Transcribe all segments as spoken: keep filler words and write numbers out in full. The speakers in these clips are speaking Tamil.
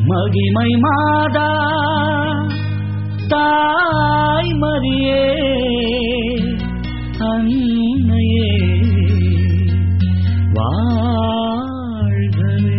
மகிமை மாதா தாய் மரியே அன்னையே வாழ்கவே.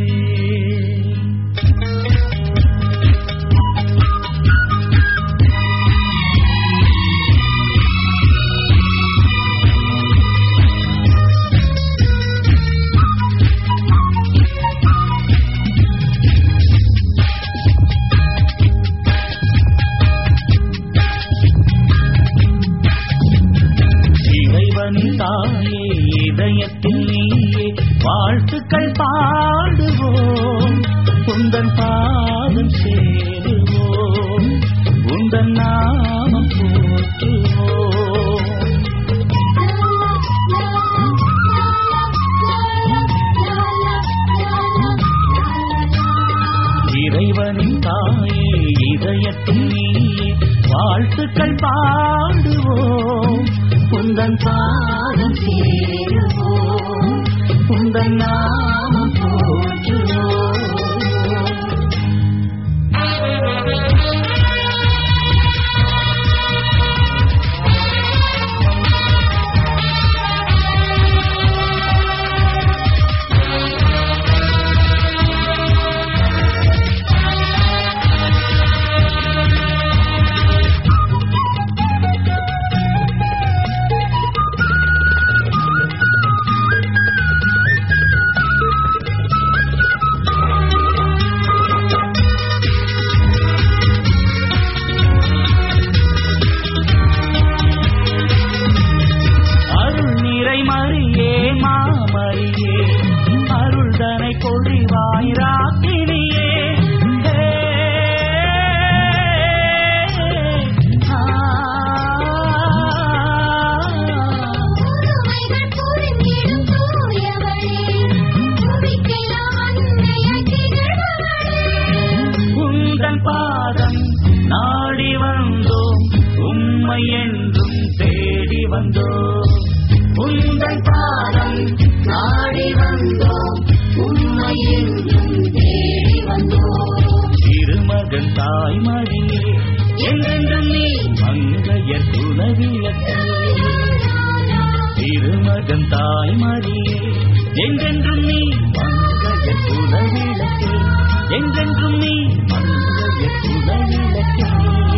தாயே இதயத்தில் நீயே வாழ்த்துக்கள் பாடுவோம், உந்தன் பாதம் சேருவோம், உந்தன் நாமம் போற்றுவோம். இறைவனின் தாயே இதயத்தில் நீயே வாழ்த்துக்கள் பாடுவோம், உந்தன் பாதம் சேருவோம், உந்தன் நாமம் போற்றுவோம். அருள்தனை பொழிவாய் ராக்கினியே, உந்தன் பாதம் நாடி வந்தோம், உம்மை என்றும் தேடி வந்தோம், உந்தன் பாதம் நாடி வந்தோம், உம்மை என்றும் தேடி வந்தோம். திருமகன் தாய் மரியே என்றென்றும் நீ மங்கையர் குலவிளக்கே, திருமகன் தாய் மரியே என்றென்றும் நீ மங்கையர் குலவிளக்கே, என்றென்றும் நீ மங்கையர் குலவிளக்கே.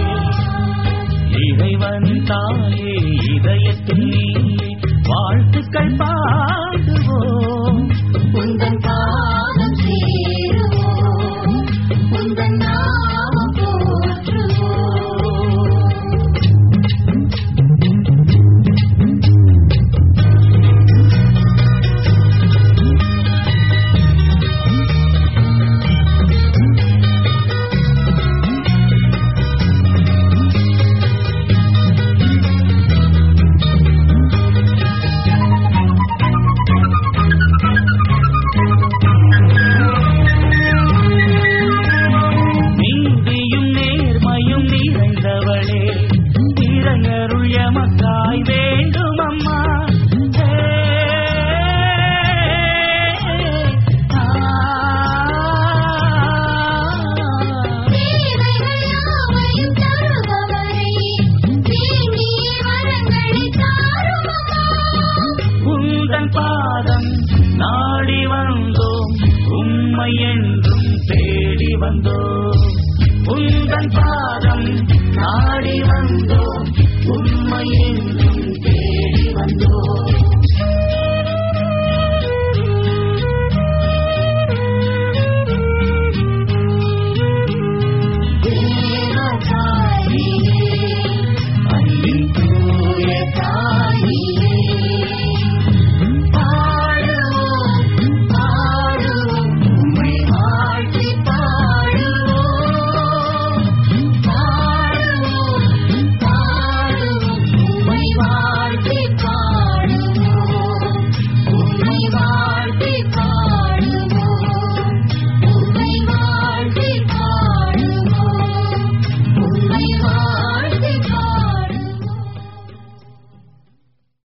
இறைவன் தாயே இதயத்தில் நீயே வாழ்த்துக்கள் பாடுவோம், உந்தன் பாதம் சேருவோம், உந்தன் நாமம் போற்றுவோம். மக்காய் வேண்டும் அம்மா, உந்தன் பாதம் நாடி வந்தோம், உம்மை என்றும் தேடி வந்தோம், உந்தன் பாதம் நாடி வந்தோம், உம்மை என்றும் தேடி வந்தோம்.